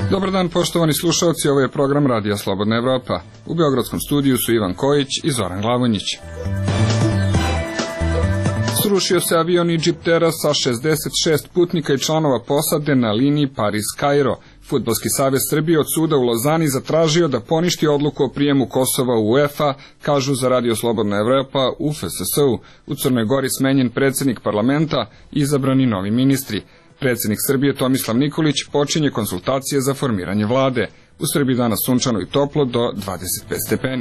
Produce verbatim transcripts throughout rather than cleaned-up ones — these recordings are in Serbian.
Dobar dan, poštovani slušalci, ovo je program Radija Slobodna Evropa. U beogradskom studiju su Ivan Kojić i Zoran Glavonjić. Srušio se avion Egyptera sa šezdeset šest putnika i članova posade na liniji Paris-Kairo. Fudbalski savez Srbije od suda u Lozani zatražio da poništi odluku o prijemu Kosova u UEFA, kažu za Radio Slobodna Evropa u F S S-u. U Crnoj Gori smenjen predsjednik parlamenta, izabrani novi ministri. Predsjednik Srbije Tomislav Nikolić počinje konsultacije za formiranje vlade. U Srbiji danas sunčano i toplo do dvadeset pet stepeni.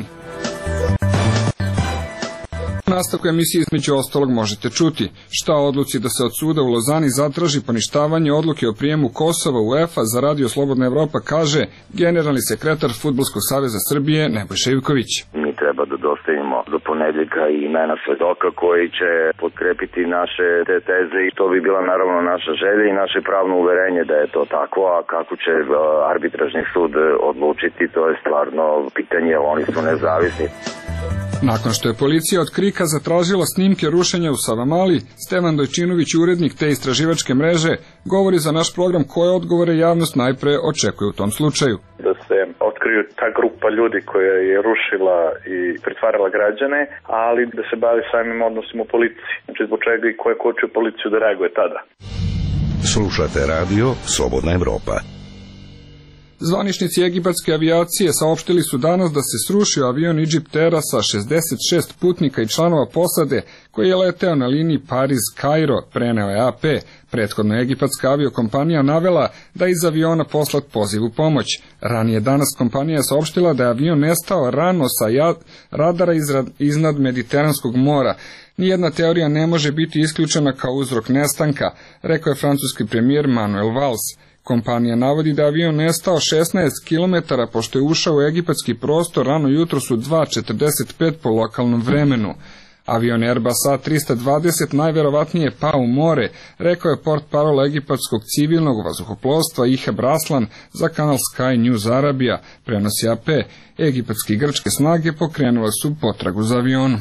U nastavku emisije između ostalog možete čuti šta o odluci da se od suda u Lozani zatraži poništavanje odluke o prijemu Kosova u UEFA za Radio Slobodna Evropa kaže generalni sekretar Fudbalskog saveza Srbije Nebojša Ivković. Mi treba da dostavimo do ponedjeljka i imena svedoka koji će potkrepiti naše te teze i to bi bila naravno naša želja i naše pravno uverenje da je to tako, a kako će arbitražni sud odlučiti, to je stvarno pitanje, oni su nezavisni. Nakon što je policija od Krika zatražila snimke rušenja u Savamali, Stevan Dojčinović, urednik te istraživačke mreže, govori za naš program koje odgovore javnost najpre očekuje u tom slučaju. Da se otkriju ta grupa ljudi koja je rušila i pritvarala građane, ali da se bavi samim odnosima u policiji. Znači zbog čega i ko je kočio policiju da reaguje tada. Slušate Radio Slobodna Evropa. Zvaničnici egipatske avijacije saopštili su danas da se srušio avion Egyptera sa šezdeset šest putnika i članova posade koji je leteo na liniji Paris-Kairo, preneo je A P. Prethodno egipatska aviokompanija navela da je iz aviona poslat poziv u pomoć. Ranije danas kompanija saopštila da je avion nestao rano sa radara iznad Mediteranskog mora. Nijedna teorija ne može biti isključena kao uzrok nestanka, rekao je francuski premijer Manuel Valls. Kompanija navodi da je avion nestao šesnaest kilometara pošto je ušao u egipatski prostor rano jutros u dva četrdeset pet po lokalnom vremenu. Avion Airbus A trista dvadeset najverovatnije pao u more, rekao je portparol egipatskog civilnog vazduhoplovstva Ihab Raslan za kanal Sky News Arabia, prenosi A P. Egipatski i grčke snage pokrenule su potragu za avionom.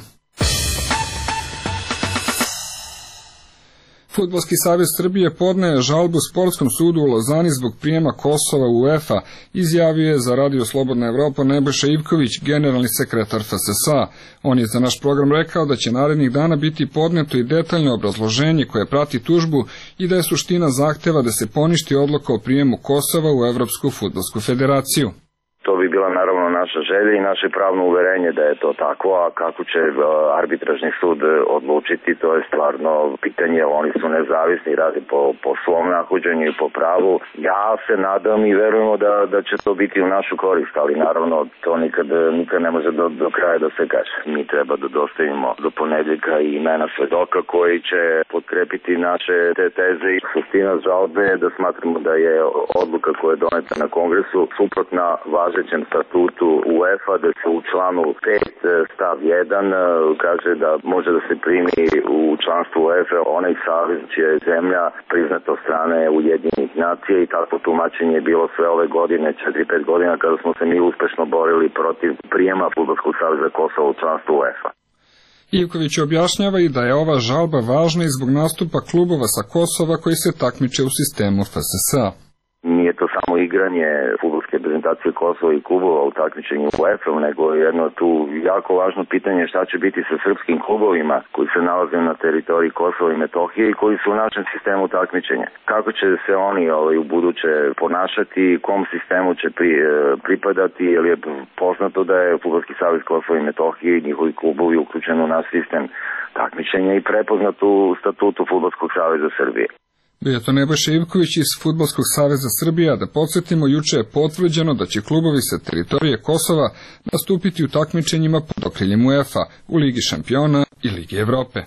Fudbalski savez Srbije podneo je žalbu Sportskom sudu u Lozani zbog prijema Kosova u UEFA, izjavio je za Radio Slobodna Evropa Nebojša Ivković, generalni sekretar F S S-a. On je za naš program rekao da će narednih dana biti podneto i detaljno obrazloženje koje prati tužbu i da je suština zahteva da se poništi odluka o prijemu Kosova u Evropsku fudbalsku federaciju. To bi bila naravno naša želja i naše pravno uverenje da je to tako, a kako će arbitražni sud odlučiti, to je stvarno pitanje, oni su nezavisni, radi po, po svom nahođenju i po pravu. Ja se nadam i verujemo da, da će to biti u našu korist, ali naravno to nikad, nikad ne može do, do kraja da se kaže. Mi treba da dostavimo do ponedjeljka i imena svedoka koji će potkrepiti naše te teze i suština žalbe je da smatramo da je odluka koja je doneta na kongresu suprotna važećem statutu UEFA, da se u članu pet stav jedan kaže da može da se primi u članstvu UEFA onaj savez čija je zemlja priznata od strane Ujedinjenih nacija i takvo tumačenje je bilo sve ove godine, četiri pet godina kada smo se mi uspešno borili protiv prijema Fudbalskog saveza Kosova u članstvu UEFA. Ivković objašnjava i da je ova žalba važna i zbog nastupa klubova sa Kosova koji se takmiče u sistemu F S S-a. Nije to samo igranje fudbalske reprezentacije Kosova i klubova u takmičenju u UEFA, nego je jedno tu jako važno pitanje šta će biti sa srpskim klubovima koji se nalaze na teritoriji Kosova i Metohije i koji su u našem sistemu takmičenja. Kako će se oni ovaj, u buduće ponašati, kom sistemu će pri, pripadati, jer je poznato da je Fudbalski savez Kosova i Metohije i njihovi klubovi uključeni u naš sistem takmičenja i prepoznat u statutu Fudbalskog saveza Srbije. Bio to Nebojša Ivković iz Fudbalskog saveza Srbije, da podsjetimo, juče je potvrđeno da će klubovi sa teritorije Kosova nastupiti u takmičenjima pod okriljem UEFA u Ligi šampiona i Ligi Evrope.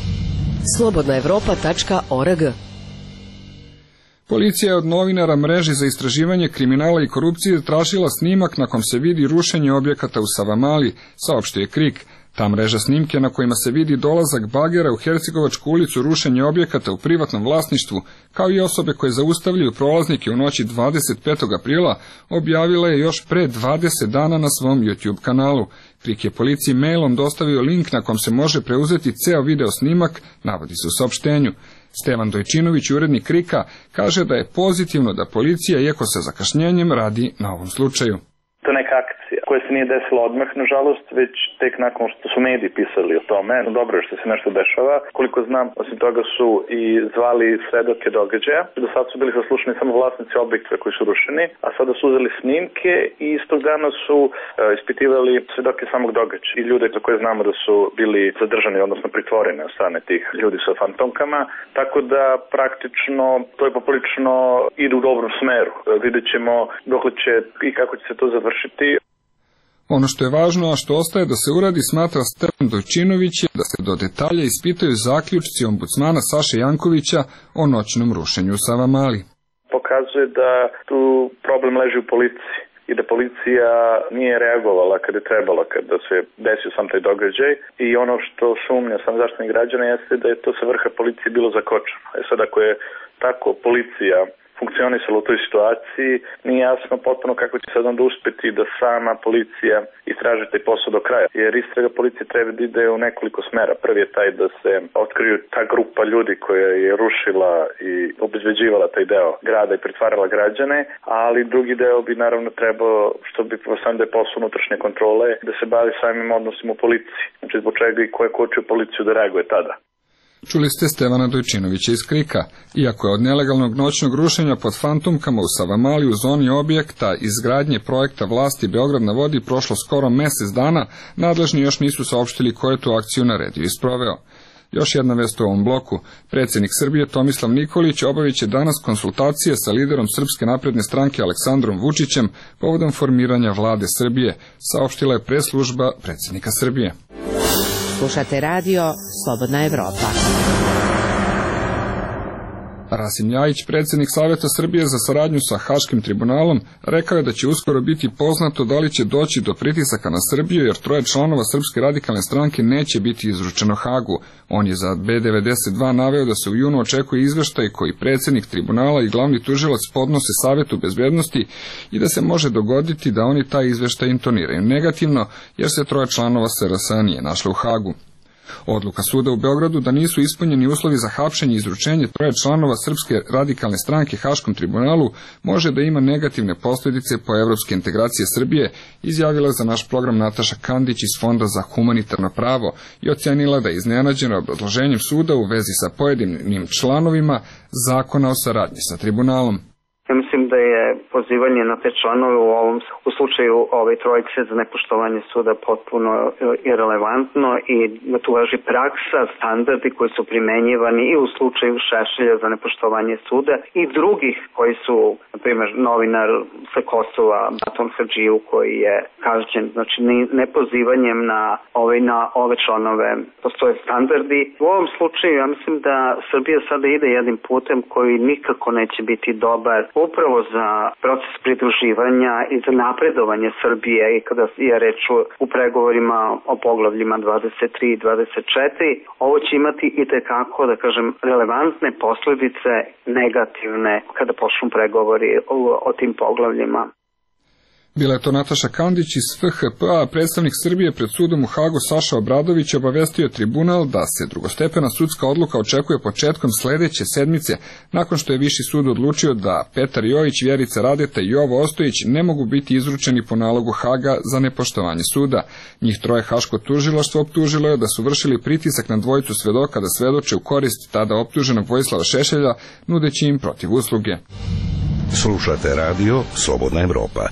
slobodna evropa tačka org. Policija je od novinara mreže za istraživanje kriminala i korupcije tražila snimak na kom se vidi rušenje objekata u Savamali, saopštio je Krik. Ta mreža snimke na kojima se vidi dolazak bagera u Hercegovačku ulicu, rušenje objekata u privatnom vlasništvu, kao i osobe koje zaustavljaju prolaznike u noći dvadeset petog aprila, objavila je još pre dvadeset dana na svom YouTube kanalu. Krik je policiji mailom dostavio link na kom se može preuzeti ceo video snimak, navodi se u saopštenju. Stevan Dojčinović, urednik Krika, kaže da je pozitivno da policija, iako sa zakašnjenjem, radi na ovom slučaju. To je neka akcija koja se nije desila odmah, nažalost, već tek nakon što su mediji pisali o tome. No, dobro je što se nešto dešava. Koliko znam, osim toga su i zvali svedoke događaja. Do sad su bili saslušani samo vlasnici objekta koji su rušeni, a sada su uzeli snimke i istog dana su e, ispitivali svedoke samog događaja. I ljude za koje znamo da su bili zadržani, odnosno pritvoreni od strane tih ljudi sa fantomkama. Tako da praktično to je poprilično ide u dobrom smeru. E, vidjet ćemo dokle će i kako će se to završiti. Ono što je važno, a što ostaje da se uradi, smatra Stevan Dojčinović, je da se do detalja ispitaju zaključci ombudsmana Saše Jankovića o noćnom rušenju u Savamali. Pokazuje da tu problem leži u policiji i da policija nije reagovala kada je trebala, kada se desio sam taj događaj. I ono što sumnja sam Zaštitnik građana jeste da je to sa vrha policije bilo zakočeno. E sad, ako je tako policija funkcionisalo u toj situaciji, nije jasno potpuno kako će sad onda uspeti da sama policija istraži taj posao do kraja. Jer istraga policije treba da ide u nekoliko smera. Prvi je taj da se otkriju ta grupa ljudi koja je rušila i obezbeđivala taj deo grada i pretvarala građane, ali drugi deo bi naravno trebao, što bi sam da je posao unutrašnje kontrole, da se bavi samim odnosima u policiji. Znači zbog čega i ko je kočio policiju da reaguje tada. Čuli ste Stevana Dojčinovića iz Krika. Iako je od nelegalnog noćnog rušenja pod fantomkama u Savamali u zoni objekta izgradnje projekta vlasti Beograd na vodi prošlo skoro mesec dana, nadležni još nisu saopštili ko je tu akciju naredio i sproveo. Još jedna vest u ovom bloku. Predsjednik Srbije Tomislav Nikolić obavit će danas konsultacije sa liderom Srpske napredne stranke Aleksandrom Vučićem povodom formiranja vlade Srbije, saopštila je preslužba predsjednika Srbije. Slušate radio Slobodna Evropa. Rasim Ljajić, predsjednik Saveta Srbije za saradnju sa Haškim tribunalom, rekao je da će uskoro biti poznato da li će doći do pritisaka na Srbiju, jer troje članova Srpske radikalne stranke neće biti izručeno Hagu. On je za B devedeset dva naveo da se u junu očekuje izveštaj koji predsjednik tribunala i glavni tužilac podnose Savetu bezbednosti i da se može dogoditi da oni taj izveštaj intoniraju negativno, jer se troje članova S R S nije našlo u Hagu. Odluka suda u Beogradu da nisu ispunjeni uslovi za hapšenje i izručenje troje članova Srpske radikalne stranke Haškom tribunalu može da ima negativne posljedice po evropske integracije Srbije, izjavila za naš program Nataša Kandić iz Fonda za humanitarno pravo i ocenila da je iznenađena obrazloženjem suda u vezi sa pojedinim članovima zakona o saradnji sa tribunalom. Ja mislim da je pozivanje na te članove u ovom u slučaju ove trojice za nepoštovanje suda potpuno irelevantno i da tu važi praksa, standardi koji su primenjivani i u slučaju Šešelja za nepoštovanje suda i drugih koji su, na primjer, novinar sa Kosova, Baton Hadžiju koji je kažnjen. Znači, ne pozivanjem na ove, na ove članove postoje standardi. U ovom slučaju ja mislim da Srbija sada ide jednim putem koji nikako neće biti dobar upravo za proces pridruživanja i za napredovanje Srbije i kada je reč u pregovorima o poglavljima dvadeset tri i dvadeset četiri, ovo će imati i tekako, da kažem, relevantne posljedice negativne kada počnu pregovori o, o tim poglavljima. Bila je to Nataša Kandić iz F H P, a predstavnik Srbije pred sudom u Hagu Saša Obradović obavestio tribunal da se drugostepena sudska odluka očekuje početkom sledeće sedmice, nakon što je Viši sud odlučio da Petar Jojić, Vjerica Radeta i Jovo Ostojić ne mogu biti izručeni po nalogu Haga za nepoštovanje suda. Njih troje Haško tužilaštvo optužilo je da su vršili pritisak na dvojicu svedoka da svedoče u korist tada optuženog Vojislava Šešelja, nudeći im protiv usluge. Slušate radio Slobodna Evropa.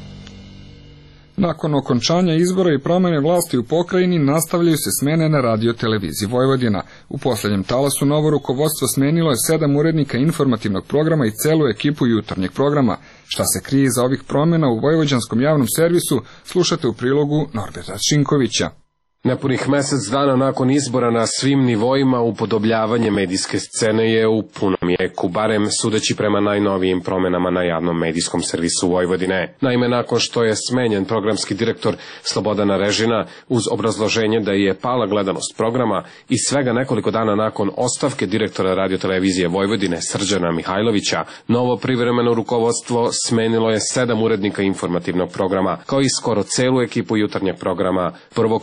Nakon okončanja izbora i promjene vlasti u pokrajini nastavljaju se smene na radio televiziji Vojvodina. U posljednjem talasu novo rukovodstvo smenilo je sedam urednika informativnog programa i celu ekipu jutarnjeg programa. Šta se krije iza ovih promjena u vojvođanskom javnom servisu, slušate u prilogu Norberta Šinkovića. Nepunih mesec dana nakon izbora na svim nivoima upodobljavanje medijske scene je u punom jeku, barem sudeći prema najnovijim promenama na javnom medijskom servisu Vojvodine. Naime, nakon što je smenjen programski direktor Slobodana Režina uz obrazloženje da je pala gledanost programa i svega nekoliko dana nakon ostavke direktora radiotelevizije Vojvodine Srđana Mihajlovića, novo privremeno rukovodstvo smenilo je sedam urednika informativnog programa, kao i skoro celu ekipu jutarnjeg programa Prvog kanala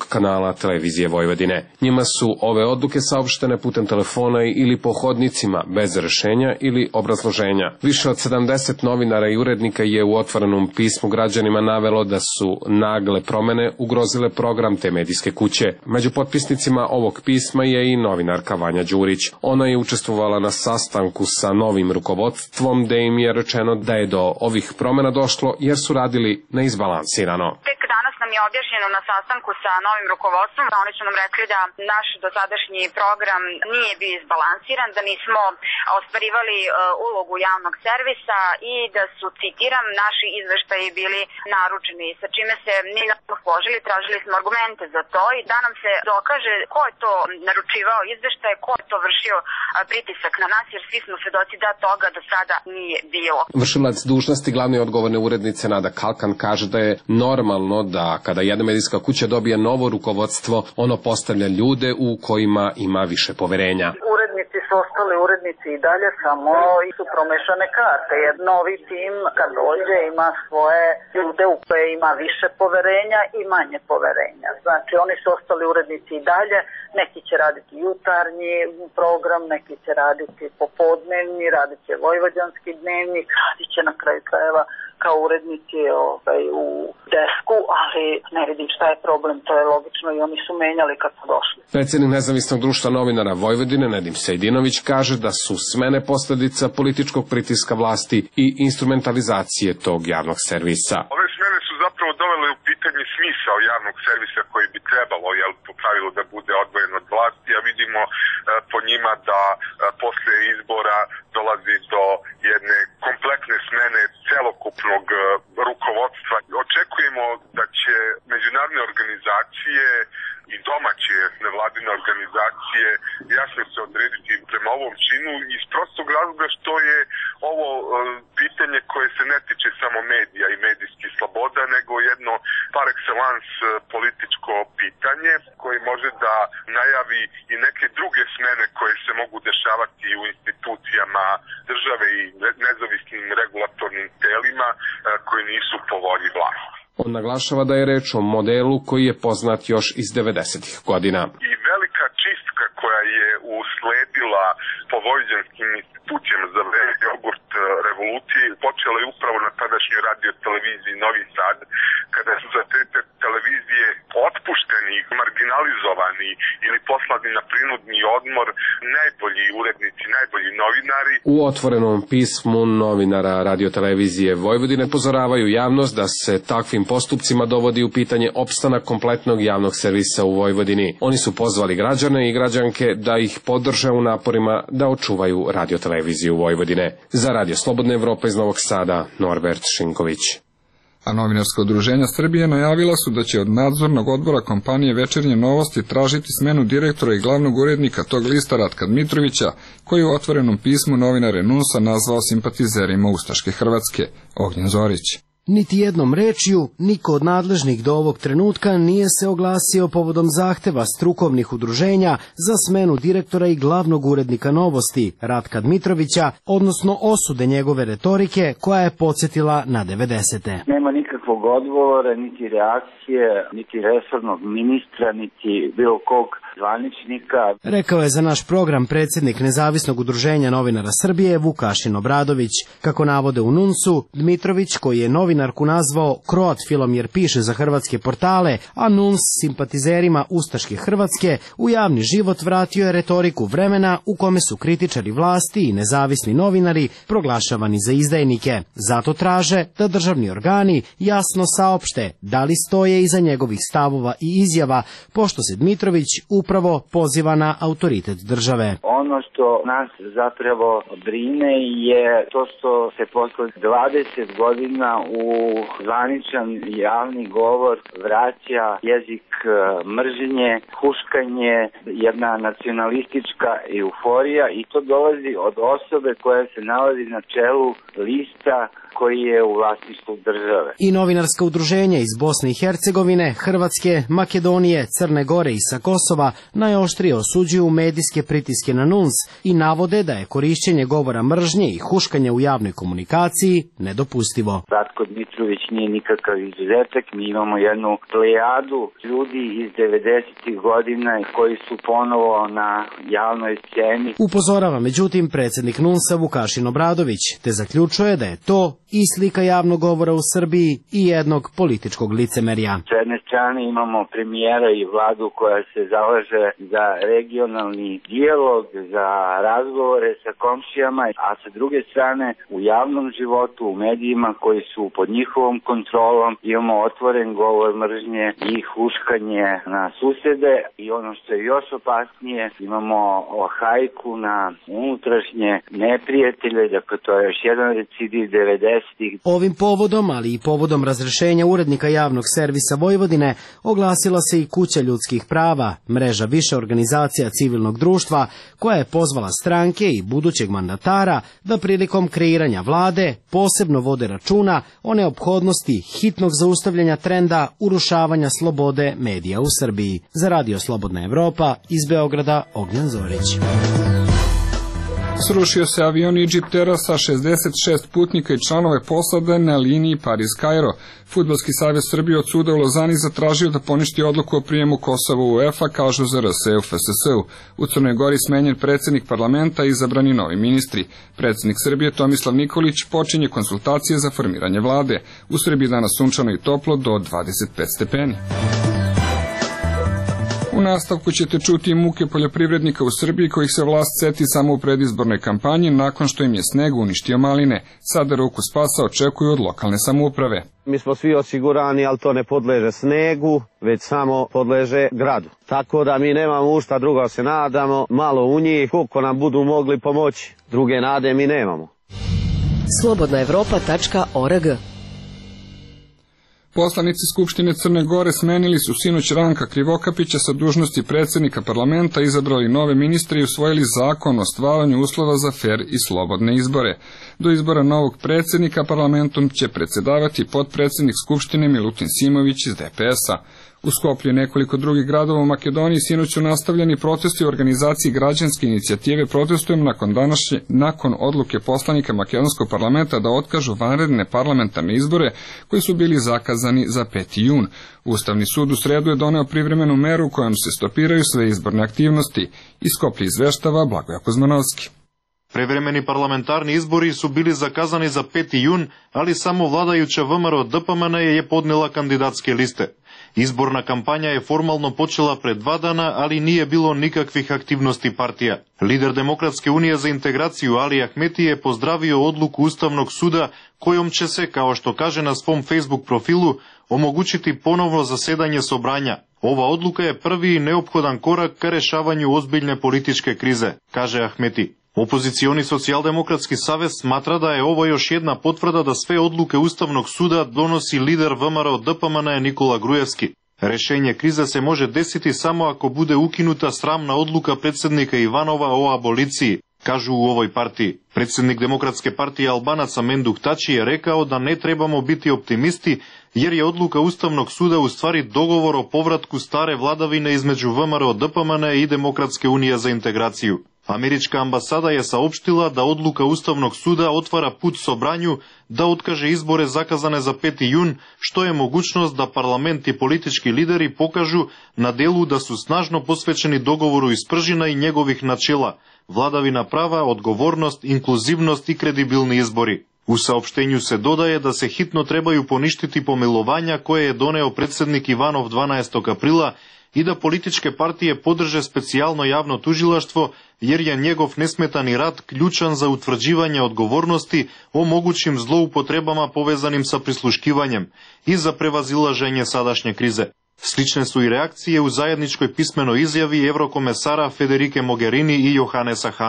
kanala Televizije Vojvodine. Njima su ove odluke saopštene putem telefona ili po hodnicima, bez rešenja ili obrazloženja. Više od sedamdeset novinara i urednika je u otvorenom pismu građanima navelo da su nagle promene ugrozile program te medijske kuće. Među potpisnicima ovog pisma je i novinarka Vanja Đurić. Ona je učestvovala na sastanku sa novim rukovodstvom, gde im je rečeno da je do ovih promena došlo jer su radili neizbalansirano. Tek danas nam je objašnjeno na sastanku sa novim rukovodstvom, da oni su nam rekli da naš dosadašnji program nije bio izbalansiran, da nismo ostvarivali uh, ulogu javnog servisa i da su, citiram, naši izveštaji bili naručeni, sa čime se nismo složili, tražili smo argumente za to i da nam se dokaže ko je to naručivao izveštaje, ko je to vršio uh, pritisak na nas, jer svi smo svedoci da toga do sada nije bilo. Vršilac dužnosti glavne odgovorne urednice Nada Kalkan kaže da je normalno da kada jedna medijska kuća dobije novo rukovodstvo, ono postavlja ljude u kojima ima više poverenja. Urednici su ostali urednici i dalje, samo su promešane karte. Jer novi tim kad dođe ima svoje ljude u koje ima više poverenja i manje poverenja. Znači oni su ostali urednici i dalje, neki će raditi jutarnji program, neki će raditi popodnevni, radit će vojvođanski dnevnik, radit će na kraju krajeva kao urednici ovaj, u desku, ali ne vidim šta je problem, to je logično i oni su menjali kad su došli. Predsjednik Nezavisnog društva novinara Vojvodine Nedim Sejdinović kaže da su smene posledica političkog pritiska vlasti i instrumentalizacije tog javnog servisa. Ove smene su zapravo dovele u pitanje smisao javnog servisa koji bi trebalo, jel, po pravilu da bude odvojen od vlasti, a vidimo e, po njima da e, posle izbora dolazi do jedne kompletne smene celokupnog e, rukovodstva. Očekujemo da će međunarodne organizacije i domaće nevladine organizacije jasno se odrediti prema ovom činu iz prostog razloga što je ovo e, pitanje koje se ne tiče samo medija i medijskih sloboda, nego jedno par excellence političko pitanje koje može da najavi i neke druge smene koje se mogu dešavati u institucijama države i nezavisnim regulatornim telima e, koji nisu po volji vlasti. On naglašava da je reč o modelu koji je poznat još iz devedesetih godina. I velika čistka koja je usledila po vojvođanskim institucijama za vreme jogurt revolucije počela je upravo na tadašnjoj radio televiziji Novi Sad, kada su za te, te televizije otpušteni, marginalizovani ili poslani na prinudni odmor najbolji urednici, najbolji novinari. U otvorenom pismu novinara radiotelevizije Vojvodine pozoravaju javnost da se takvim postupcima dovodi u pitanje opstanak kompletnog javnog servisa u Vojvodini. Oni su pozvali građane i građanke da ih podrže u naporima da očuvaju radioteleviziju Vojvodine. Za Radio Slobodna Evropa iz Novog Sada, Norbert Šinković. A novinarska udruženja Srbije najavila su da će od nadzornog odbora kompanije Večernje novosti tražiti smenu direktora i glavnog urednika tog lista Ratka Dmitrovića, koji u otvorenom pismu novinare Nunsa nazvao simpatizerima ustaške Hrvatske. Ognjen Zorić. Niti jednom rečju, niko od nadležnih do ovog trenutka nije se oglasio povodom zahteva strukovnih udruženja za smenu direktora i glavnog urednika Novosti, Ratka Dmitrovića, odnosno osude njegove retorike koja je podsjetila na devedesete. Nema nikakvog odgovora, niti reakcije, niti resornog ministra, niti bilo kog zvaničnika. Rekao je za naš program predsjednik Nezavisnog udruženja novinara Srbije Vukašin Obradović. Kako navode u Nunsu, Dmitrović, koji je novinarku nazvao Kroatfilom jer piše za hrvatske portale, a Nuns simpatizerima ustaške Hrvatske, u javni život vratio je retoriku vremena u kome su kritičari vlasti i nezavisni novinari proglašavani za izdajnike. Zato traže da državni organi jasno saopšte da li stoje iza njegovih stavova i izjava, pošto se Dmitrović upravo poziva na autoritet države. Ono što nas zapravo brine je to što se posle dvadeset godina u zvaničan javni govor vraća jezik mržnje, huškanje, jedna nacionalistička euforija i to dolazi od osobe koja se nalazi na čelu lista koji je u vlasništvu države. I novinarska udruženja iz Bosne i Hercegovine, Hrvatske, Makedonije, Crne Gore i sa Kosova najoštrije osuđuju medijske pritiske na N U N S i navode da je korišćenje govora mržnje i huškanje u javnoj komunikaciji nedopustivo. Ratko Dmitrović nije nikakav izuzetak, mi imamo jednu plejadu ljudi iz devedesetih godina koji su ponovo na javnoj sceni. Upozorava međutim predsjednik N U N S-a Vukašin Obradović, te zaključuje da je to i slika javnog govora u Srbiji i jednog političkog licemerja. S jedne strane imamo premijera i vladu koja se zalaže za regionalni dijalog, za razgovore sa komšijama, a sa druge strane u javnom životu, u medijima koji su pod njihovom kontrolom imamo otvoren govor mržnje i huškanje na susede i ono što je još opasnije imamo hajku na unutrašnje neprijatelje, dakle to je još jedan recidiv devedesetih. Ovim povodom, ali i povodom razrešenja urednika javnog servisa Vojvodine, oglasila se i Kuća ljudskih prava, mreža više organizacija civilnog društva, koja je pozvala stranke i budućeg mandatara da prilikom kreiranja vlade posebno vode računa o neophodnosti hitnog zaustavljanja trenda urušavanja slobode medija u Srbiji. Za Radio Slobodna Evropa iz Beograda, Ognjan Zorić. Srušio se avion Egyptera sa šezdeset šest putnika i članove posade na liniji Pariz-Kairo. Fudbalski savez Srbije od suda u Lozani zatražio da poništi odluku o prijemu Kosova u UEFA, kažu za R S E u F S S-u. U Crnoj Gori smenjen predsjednik parlamenta i izabrani novi ministri. Predsjednik Srbije Tomislav Nikolić počinje konsultacije za formiranje vlade. U Srbiji danas sunčano i toplo do dvadeset pet stepeni. U nastavku ćete čuti muke poljoprivrednika u Srbiji kojih se vlast seti samo u predizbornoj kampanji nakon što im je sneg uništio maline. Sada ruku spasa očekuju od lokalne samouprave. Mi smo svi osigurani, ali to ne podleže snegu, već samo podleže gradu. Tako da mi nemamo u šta drugo se nadamo, malo u njih, koliko nam budu mogli pomoći. Druge nade mi nemamo. slobodna evropa tačka org. Poslanici Skupštine Crne Gore smenili su sinoć Ranka Krivokapića sa dužnosti predsjednika parlamenta, izabrali nove ministre i usvojili zakon o stvaranju uslova za fer i slobodne izbore. Do izbora novog predsjednika parlamentom će predsjedavati potpredsjednik Skupštine Milutin Simović iz D P S-a. U Skoplju i nekoliko drugih gradova u Makedoniji sinoć su nastavljeni protesti u organizaciji građanske inicijative Protestujem nakon današnje, nakon odluke poslanika makedonskog parlamenta da otkažu vanredne parlamentarne izbore koji su bili zakazani za peti jun. Ustavni sud u sredu je doneo privremenu meru kojom se stopiraju sve izborne aktivnosti. Iz Skoplja izveštava Blagoja Kuzmanovski. Prevremeni parlamentarni izbori su bili zakazani za peti jun, ali samo vladajuća V M R O D P M N je podnela kandidatske liste. Izborna kampanja je formalno počela pred dva dana, ali nije bilo nikakvih aktivnosti partija. Lider Demokratske unije za integraciju Ali Ahmeti je pozdravio odluku Ustavnog suda kojom će se, kao što kaže na svom Facebook profilu, omogućiti ponovno zasedanje sobranja. Ova odluka je prvi i neophodan korak ka rešavanju ozbiljne političke krize, kaže Ahmeti. Opozicioni socijaldemokratski savez smatra da je ovo još jedna potvrda da sve odluke Ustavnog suda donosi lider V M R O D P M N Nikola Grujevski. Rešenje krize se može desiti samo ako bude ukinuta sramna odluka predsjednika Ivanova o aboliciji, kažu u ovoj partiji. Predsjednik Demokratske partije Albanaca Menduk Tači je rekao da ne trebamo biti optimisti jer je odluka Ustavnog suda u stvari dogovor o povratku stare vladavine između V M R O D P M N i Demokratske unije za integraciju. Američka ambasada je saopštila da odluka Ustavnog suda otvara put sobranju da otkaže izbore zakazane za peti jun, što je mogućnost da parlament i politički lideri pokažu na delu da su snažno posvećeni dogovoru iz Pržina i njegovih načela, vladavina prava, odgovornost, inkluzivnost i kredibilni izbori. U saopštenju se dodaje da se hitno trebaju poništiti pomilovanja koje je doneo predsjednik Ivanov dvanaestog aprila i da političke partije podrže specijalno javno tužilaštvo jer je njegov nesmetani rad ključan za utvrđivanje odgovornosti o mogućim zloupotrebama povezanim sa prisluškivanjem i za prevazilaženje sadašnje krize. Slične su i reakcije u zajedničkoj pismenoj izjavi evrokomesara Federike Mogherini i Johannesa Hana.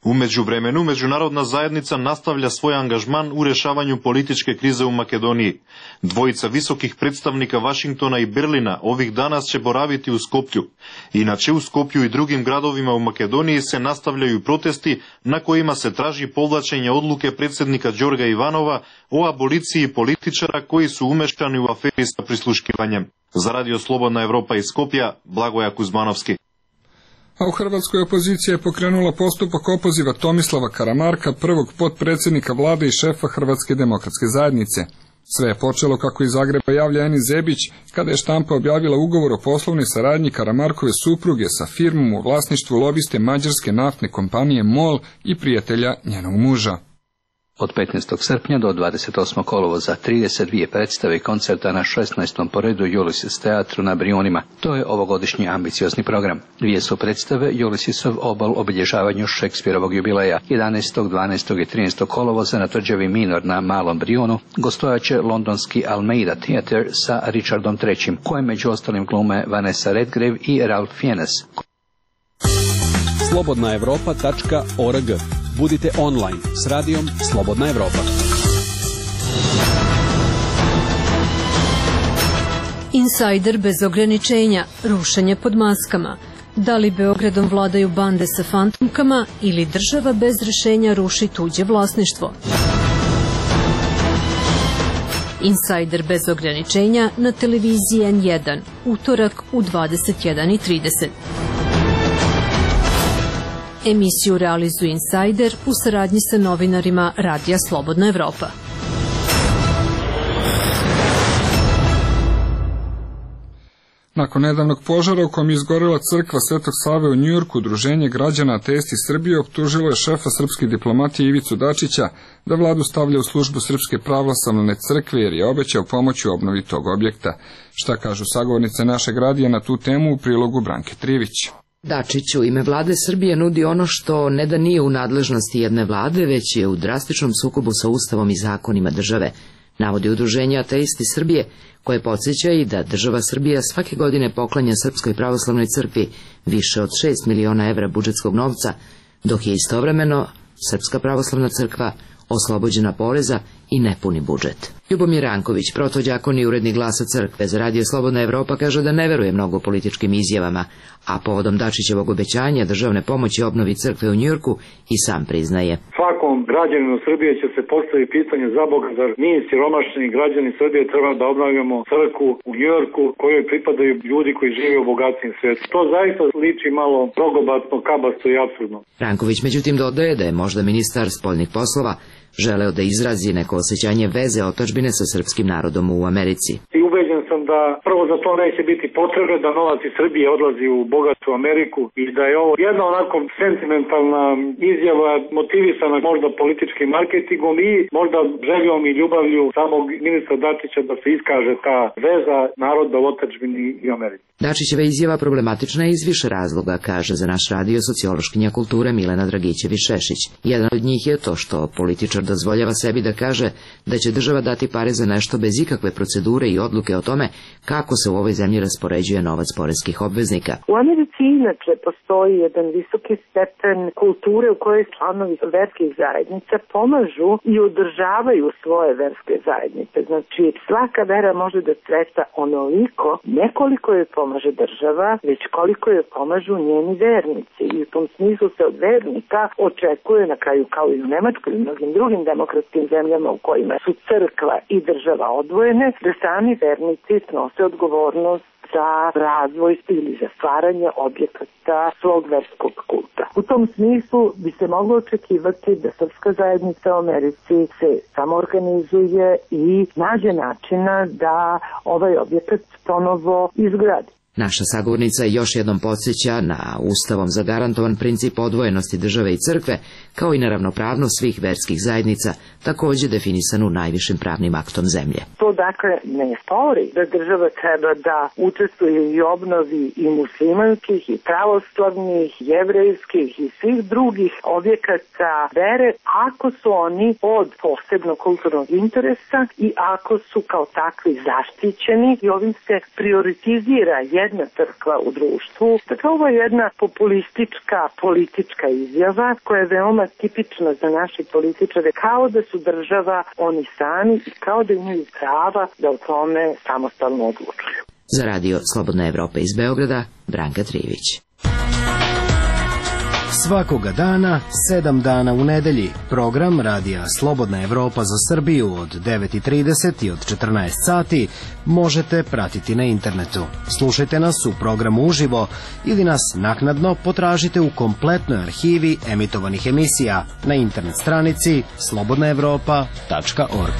U međuvremenu, međunarodna zajednica nastavlja svoj angažman u rešavanju političke krize u Makedoniji. Dvojica visokih predstavnika Vašingtona i Berlina ovih danas će boraviti u Skoplju. Inače, u Skoplju i drugim gradovima u Makedoniji se nastavljaju protesti na kojima se traži povlačenje odluke predsjednika Đorga Ivanova o aboliciji političara koji su umešani u aferi sa prisluškivanjem. Za Radio Slobodna Evropa iz Skopja, Blagoja Kuzmanovski. A u Hrvatskoj opozicija je pokrenula postupak opoziva Tomislava Karamarka, prvog potpredsjednika vlade i šefa Hrvatske demokratske zajednice. Sve je počelo, kako iz Zagreba javlja Eni Zebić, kada je štampa objavila ugovor o poslovnoj saradnji Karamarkove supruge sa firmom u vlasništvu lobiste mađarske naftne kompanije MOL i prijatelja njenog muža. Od petnaestog srpnja do dvadeset osmog kolovoza trideset dvije predstave i koncerta na šesnaestom po redu Ulysses teatru na Brijunima. To je ovogodišnji ambiciozni program. Dvije su predstave Ulyssesov obol obilježavanju Šekspirovog jubileja. jedanaestog, dvanaestog i trinaestog kolovoza na tvrđavi Minor na Malom Brijunu gostojaće londonski Almeida Theatre sa Richardom trećim, kojem među ostalim glume Vanessa Redgrave i Ralph Fiennes. slobodna evropa tačka org. Budite online s radijom Slobodna Evropa. Insajder bez ograničenja, rušenje pod maskama. Da li Beogradom vladaju bande sa fantomkama ili država bez rešenja ruši tuđe vlasništvo? Insajder bez ograničenja na televiziji en jedan, utorak u dvadeset jedan i trideset. Emisiju realizuje Insajder u saradnji sa novinarima Radija Slobodna Evropa. Nakon nedavnog požara u kojem je izgorela crkva Svetog Save u Njujorku, Udruženje građana ateisti Srbije optužilo je šefa srpske diplomatije Ivicu Dačića da vladu stavlja u službu Srpske pravoslavne crkve jer je obećao pomoć u obnovi tog objekta. Šta kažu sagovornice našeg radija na tu temu u prilogu Branke Trivić? Dačić u ime vlade Srbije nudi ono što ne da nije u nadležnosti jedne vlade, već je u drastičnom sukobu sa Ustavom i zakonima države, navodi Udruženje ateisti Srbije, koje podsjeća i da država Srbija svake godine poklanja Srpskoj pravoslavnoj crkvi više od šest miliona evra budžetskog novca, dok je istovremeno Srpska pravoslavna crkva oslobođena poreza i nepuni budžet. Ljubomir Ranković, protođakon i urednik Glasa crkve za Radio Slobodna Evropa, kaže da ne veruje mnogo političkim izjavama, a povodom Dačićevog obećanja državne pomoći obnovi crkve u Njujorku i sam priznaje. Svakom građaninu Srbije će se postaviti pitanje za Boga, zar mi siromašni građani Srbije treba da obnavljamo crkvu u Njujorku kojoj pripadaju ljudi koji žive u bogatim svijetu. To zaista liči malo rogobatno, kabasto i apsurdno. Ranković međutim dodaje da je možda ministar spoljnih poslova želeo da izrazi neko osjećanje veze otadžbine sa srpskim narodom u Americi. I ubeđen sam da prvo za to neće biti potrebe da novac iz Srbije odlazi u bogatu Ameriku i da je ovo jedna onako sentimentalna izjava motivisana možda političkim marketingom i možda željom i ljubavlju samog ministra Dačića da se iskaže ta veza naroda u otadžbini i Americi. Dačićeva izjava problematična je iz više razloga, kaže za naš radio sociološkinja kulture Milena Dragićević-Šešić. Jedan od njih je to što političar dozvoljava sebi da kaže da će država dati pare za nešto bez ikakve procedure i odluke o tome kako se u ovoj zemlji raspoređuje novac poreskih obveznika. U Americi inače postoji jedan visoki stepen kulture u kojoj članovi verskih zajednica pomažu i održavaju svoje verske zajednice. Znači, svaka vera može da cveta onoliko, nekoliko je pomaže država, već koliko je pomažu njeni vernici. I u tom smislu se od vernika očekuje na kraju, kao i u Nemačkoj i mnogim drugim demokratskim zemljama u kojima su crkva i država odvojene, da sami vernici snose odgovornost za razvoj ili za stvaranje objekata svog verskog kulta. U tom smislu bi se moglo očekivati da srpska zajednica u Americi se samoorganizuje i nađe načina da ovaj objekat ponovo izgradi. Naša sagovornica još jednom podsjeća na Ustavom zagarantovan princip odvojenosti države i crkve, kao i na ravnopravnost svih verskih zajednica, također definisanu najvišim pravnim aktom zemlje. To dakle ne spori da država treba da učestvuje i obnovi i muslimanskih, i pravoslavnih, jevrejskih i svih drugih objekata vere, ako su oni od posebnog kulturnog interesa i ako su kao takvi zaštićeni, i ovim se prioritizira jedna crkva u društvu. Dakle, ovo je jedna populistička politička izjava koja je veoma tipična za naše političare, kao da su država oni sami i kao da imaju prava da o tome samostalno odlučuju. Za radio Slobodna Evropa iz Beograda, Branka Trivić. Svakoga dana, sedam dana u nedelji, program radija Slobodna Evropa za Srbiju od devet i trideset i od četrnaest sati možete pratiti na internetu. Slušajte nas u programu uživo ili nas naknadno potražite u kompletnoj arhivi emitovanih emisija na internet stranici slobodna evropa tačka org.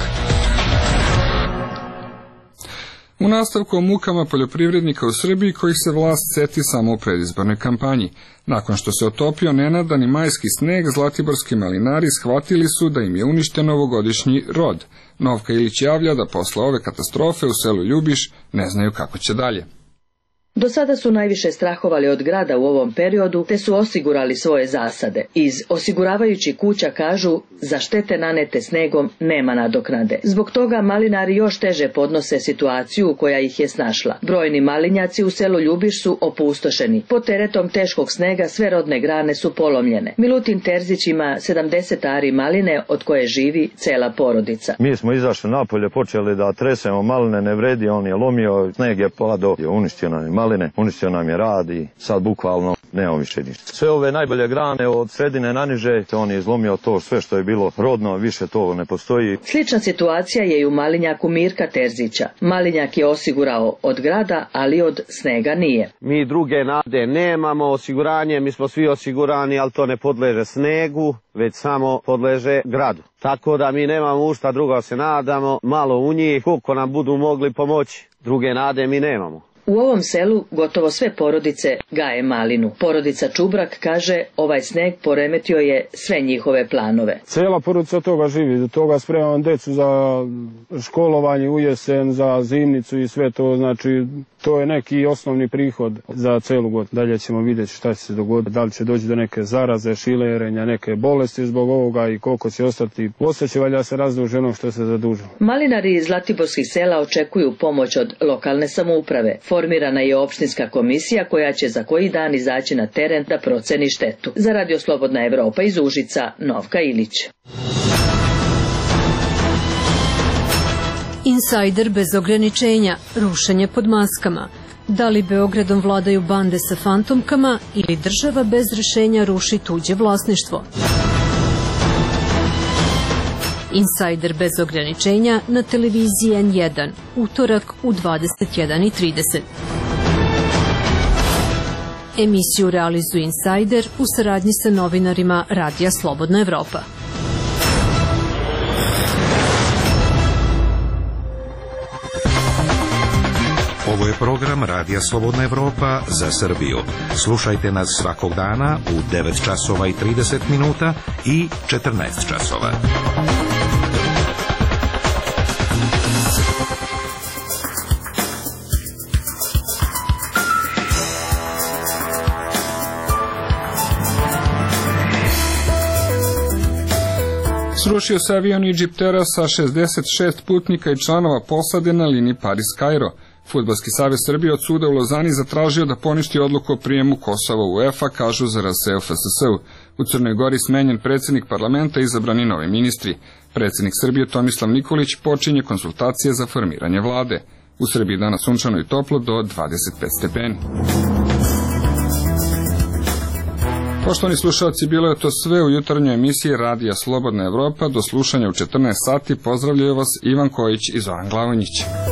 U nastavku o mukama poljoprivrednika u Srbiji kojih se vlast seti samo u predizbornoj kampanji. Nakon što se otopio nenadani majski sneg, zlatiborski malinari shvatili su da im je uništen ovogodišnji rod. Novka Ilić javlja da posle ove katastrofe u selu Ljubiš ne znaju kako će dalje. Do sada su najviše strahovali od grada u ovom periodu, te su osigurali svoje zasade. Iz osiguravajućih kuća kažu, za štete nanete snegom nema nadoknade. Zbog toga malinari još teže podnose situaciju koja ih je snašla. Brojni malinjaci u selu Ljubiš su opustošeni. Pod teretom teškog snega sve rodne grane su polomljene. Milutin Terzić ima sedamdeset ari maline od koje živi cela porodica. Mi smo izašli napolje, počeli da tresemo maline, ne vredi, on je lomio, sneg je padao, je uništio nam maline. Uništio nam je rad i sad bukvalno nemamo više ništa. Sve ove najbolje grane od sredine naniže, on je izlomio to sve što je bilo rodno, više to ne postoji. Slična situacija je i u malinjaku Mirka Terzića. Malinjak je osigurao od grada, ali od snega nije. Mi druge nade nemamo, osiguranje, mi smo svi osigurani, ali to ne podleže snegu, već samo podleže gradu. Tako da mi nemamo u šta drugo se nadamo, malo u njih, koliko nam budu mogli pomoći. Druge nade mi nemamo. U ovom selu gotovo sve porodice gaje malinu. Porodica Čubrak kaže, ovaj sneg poremetio je sve njihove planove. Cela porodica od toga živi, do toga spremam decu za školovanje u jesen, za zimnicu i sve to, znači to je neki osnovni prihod za celu godinu. Dalje ćemo vidjeti šta će se dogoditi, da li će doći do neke zaraze, šilerenja, neke bolesti zbog ovoga i koliko će ostati. Ostaće valja se razduži ono što se zadužilo. Malinari iz zlatiborskih sela očekuju pomoć od lokalne samouprave. Formirana je opštinska komisija koja će za koji dan izaći na teren da proceni štetu. Za radio Slobodna Evropa iz Užica, Novka Ilić. Insajder bez ograničenja, rušenje pod maskama. Da li Beogradom vladaju bande sa fantomkama ili država bez rešenja ruši tuđe vlasništvo? Insajder bez ograničenja na televiziji en jedan, utorak u dvadeset jedan i trideset. Emisiju realizuje Insajder u saradnji sa novinarima Radija Slobodna Evropa. Ovo je program Radija Slobodna Evropa za Srbiju. Slušajte nas svakog dana u devet časova i trideset minuta i četrnaest časova. Srušio se avion Egyptera sa šezdeset šest putnika i članova posade na liniji Paris-Kairo. Fudbalski savez Srbije od suda u Lozani zatražio da poništi odluku o prijemu Kosova u UEFA, kažu za R S E U F S S-u. U Crnoj Gori smenjen predsjednik parlamenta i izabrani novi ministri. Predsjednik Srbije Tomislav Nikolić počinje konsultacije za formiranje vlade. U Srbiji danas sunčano i toplo do dvadeset pet stepeni. Poštovani slušalci, bilo je to sve u jutarnjoj emisiji Radija Slobodna Evropa. Do slušanja u četrnaest sati pozdravljaju vas Ivan Kojić i Zoran Glavonjić.